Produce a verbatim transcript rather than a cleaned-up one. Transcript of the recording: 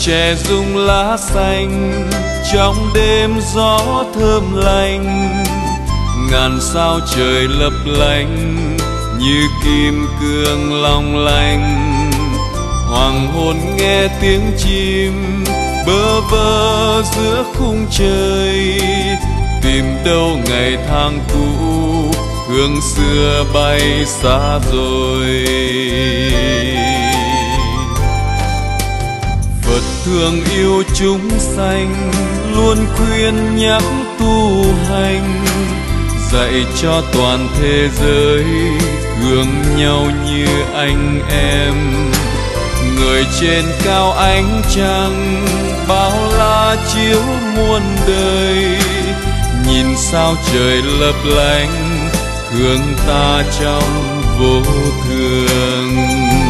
trẻ rung lá xanh trong đêm gió thơm lành. Ngàn sao trời lấp lánh như kim cương long lanh. Hoàng hôn nghe tiếng chim bơ vơ giữa khung trời, tìm đâu ngày tháng cũ hương xưa bay xa rồi. Phật thương yêu chúng sanh, luôn khuyên nhắc tu hành, dạy cho toàn thế giới thương nhau như anh em. Người trên cao ánh trăng bao la chiếu muôn đời, nhìn sao trời lấp lánh thương ta trong vô thường.